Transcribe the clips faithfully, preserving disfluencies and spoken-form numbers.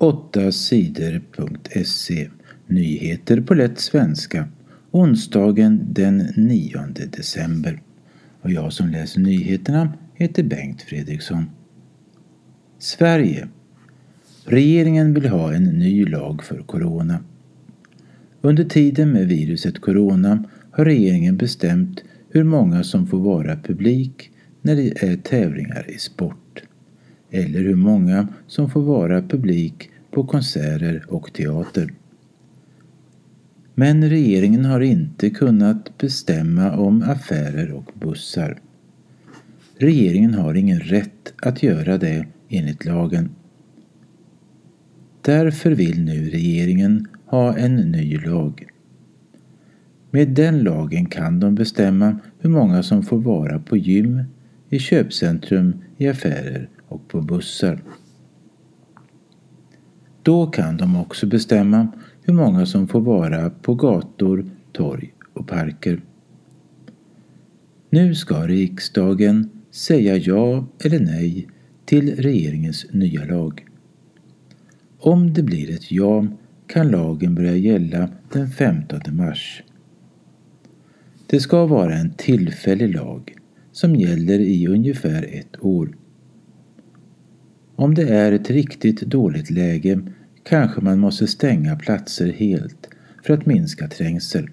åtta sidor punkt se. Nyheter på lätt svenska. Onsdagen den nionde december. Och jag som läser nyheterna heter Bengt Fredriksson. Sverige. Regeringen vill ha en ny lag för corona. Under tiden med viruset corona har regeringen bestämt hur många som får vara publik när det är tävlingar i sport. Eller hur många som får vara publik på konserter och teater. Men regeringen har inte kunnat bestämma om affärer och bussar. Regeringen har ingen rätt att göra det enligt lagen. Därför vill nu regeringen ha en ny lag. Med den lagen kan de bestämma hur många som får vara på gym, i köpcentrum, i affärer och på bussar. Då kan de också bestämma hur många som får vara på gator, torg och parker. Nu ska riksdagen säga ja eller nej till regeringens nya lag. Om det blir ett ja kan lagen börja gälla den femtonde mars. Det ska vara en tillfällig lag som gäller i ungefär ett år. Om det är ett riktigt dåligt läge kanske man måste stänga platser helt för att minska trängsel.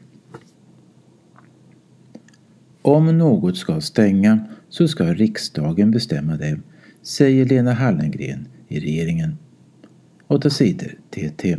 Om något ska stänga så ska riksdagen bestämma det, säger Lena Hallengren i regeringen. åtta sidor T T.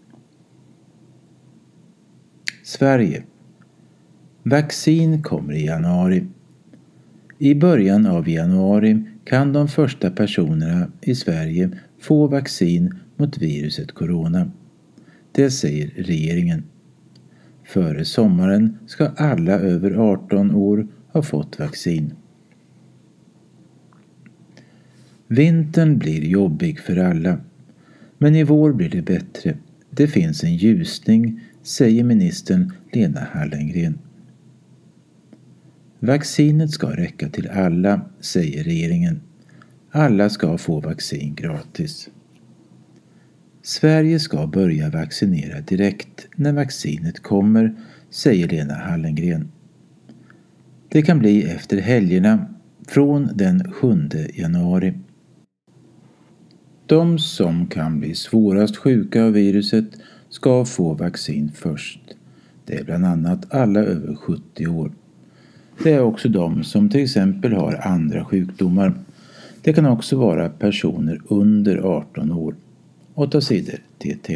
Sverige. Vaccin kommer i januari. I början av januari kan de första personerna i Sverige få vaccin mot viruset corona. Det säger regeringen. Före sommaren ska alla över arton år ha fått vaccin. Vintern blir jobbig för alla. Men i vår blir det bättre. Det finns en ljusning, säger ministern Lena Hallengren. Vaccinet ska räcka till alla, säger regeringen. Alla ska få vaccin gratis. Sverige ska börja vaccinera direkt när vaccinet kommer, säger Lena Hallengren. Det kan bli efter helgerna från den sjunde januari. De som kan bli svårast sjuka av viruset ska få vaccin först. Det är bland annat alla över sjuttio år. Det är också de som till exempel har andra sjukdomar. Det kan också vara personer under arton år. åtta sidor T T.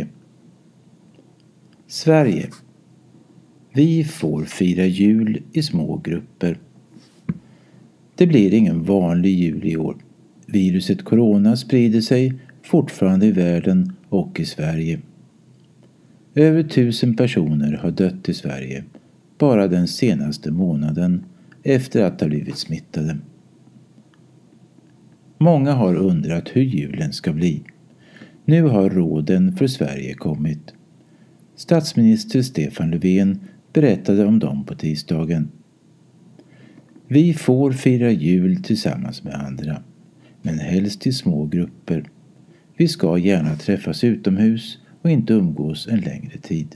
Sverige. Vi får fira jul i små grupper. Det blir ingen vanlig jul i år. Viruset corona sprider sig fortfarande i världen och i Sverige. Över tusen personer har dött i Sverige bara den senaste månaden efter att ha blivit smittade. Många har undrat hur julen ska bli. Nu har råden för Sverige kommit. Statsminister Stefan Löfven berättade om dem på tisdagen. Vi får fira jul tillsammans med andra, men helst i små grupper. Vi ska gärna träffas utomhus och inte umgås en längre tid.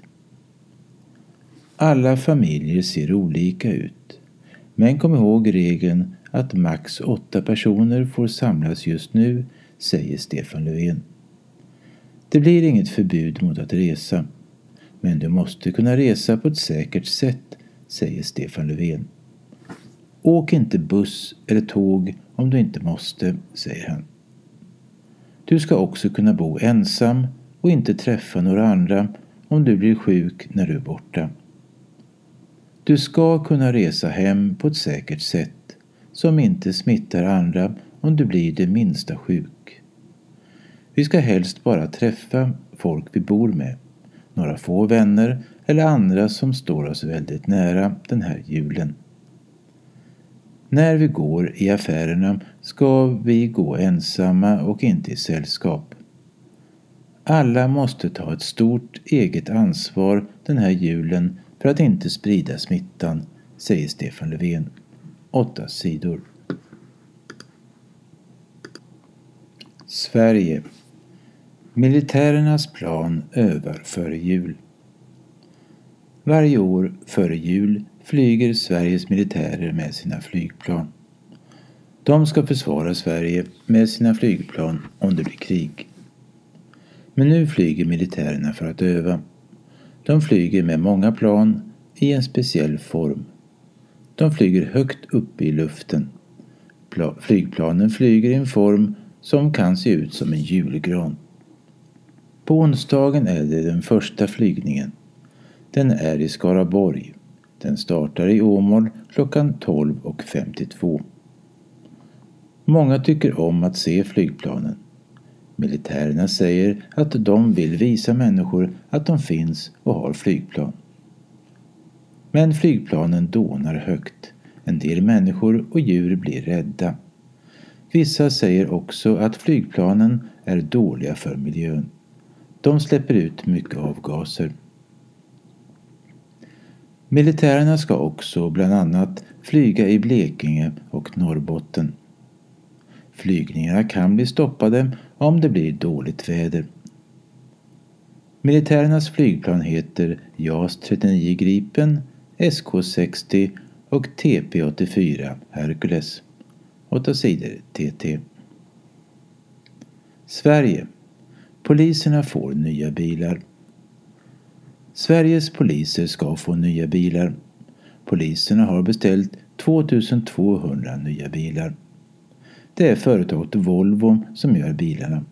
Alla familjer ser olika ut, men kom ihåg regeln att max åtta personer får samlas just nu, säger Stefan Löfven. Det blir inget förbud mot att resa, men du måste kunna resa på ett säkert sätt, säger Stefan Löfven. Åk inte buss eller tåg om du inte måste, säger han. Du ska också kunna bo ensam och inte träffa några andra om du blir sjuk när du är borta. Du ska kunna resa hem på ett säkert sätt som inte smittar andra om du blir det minsta sjuk. Vi ska helst bara träffa folk vi bor med, några få vänner eller andra som står oss väldigt nära den här julen. När vi går i affärerna ska vi gå ensamma och inte i sällskap. Alla måste ta ett stort eget ansvar den här julen för att inte sprida smittan, säger Stefan Löfven. Åtta sidor. Sverige. Militärernas plan övar före jul. Varje år före jul flyger Sveriges militärer med sina flygplan. De ska försvara Sverige med sina flygplan om det blir krig. Men nu flyger militärerna för att öva. De flyger med många plan i en speciell form. De flyger högt uppe i luften. Flygplanen flyger i en form som kan se ut som en julgran. På onsdagen är det den första flygningen. Den är i Skaraborg. Den startar i Åmål klockan tolv och femtiotvå. Många tycker om att se flygplanen. Militärerna säger att de vill visa människor att de finns och har flygplan. Men flygplanen dånar högt. En del människor och djur blir rädda. Vissa säger också att flygplanen är dåliga för miljön. De släpper ut mycket avgaser. Militärerna ska också bland annat flyga i Blekinge och Norrbotten. Flygningarna kan bli stoppade om det blir dåligt väder. Militärernas flygplan heter JAS trettionio Gripen, S K sextio och T P åttiofyra Hercules. åtta sidor T T. Sverige. Poliserna får nya bilar. Sveriges poliser ska få nya bilar. Poliserna har beställt tvåtusentvåhundra nya bilar. Det är företaget Volvo som gör bilarna.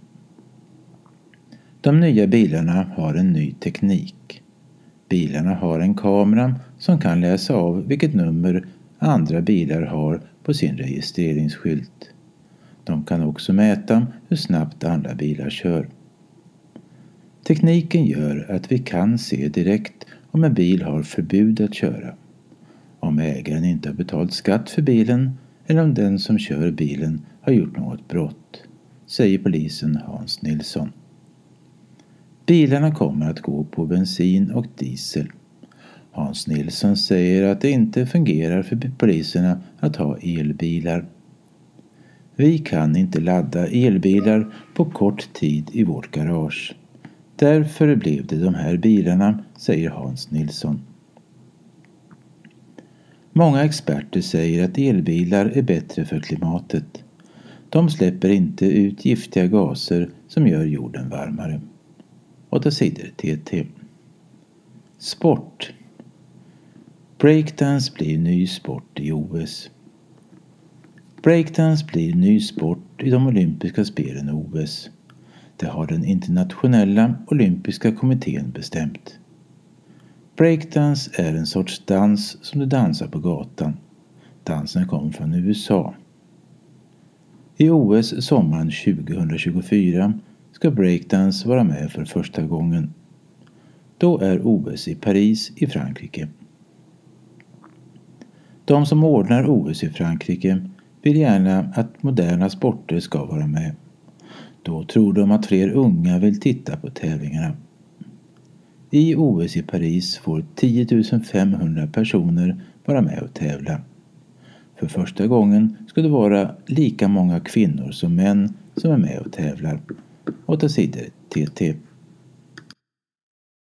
De nya bilarna har en ny teknik. Bilarna har en kamera som kan läsa av vilket nummer andra bilar har på sin registreringsskylt. De kan också mäta hur snabbt andra bilar kör. Tekniken gör att vi kan se direkt om en bil har förbud att köra. Om ägaren inte har betalt skatt för bilen eller om den som kör bilen har gjort något brott, säger polisen Hans Nilsson. Bilarna kommer att gå på bensin och diesel. Hans Nilsson säger att det inte fungerar för poliserna att ha elbilar. Vi kan inte ladda elbilar på kort tid i vårt garage. Därför blev det de här bilarna, säger Hans Nilsson. Många experter säger att elbilar är bättre för klimatet. De släpper inte ut giftiga gaser som gör jorden varmare. åtta sidor T T. Sport. Breakdance blir ny sport i O S. Breakdance blir ny sport i de olympiska spelen O S. Det har den internationella olympiska kommittén bestämt. Breakdance är en sorts dans som du dansar på gatan. Dansen kommer från U S A. I O S sommaren tjugohundratjugofyra ska breakdance vara med för första gången. Då är O S i Paris i Frankrike. De som ordnar O S i Frankrike vill gärna att moderna sporter ska vara med. Då tror de att fler unga vill titta på tävlingarna. I O S i Paris får tio tusen femhundra personer vara med och tävla. För första gången ska det vara lika många kvinnor som män som är med och tävlar. åtta sidor T T.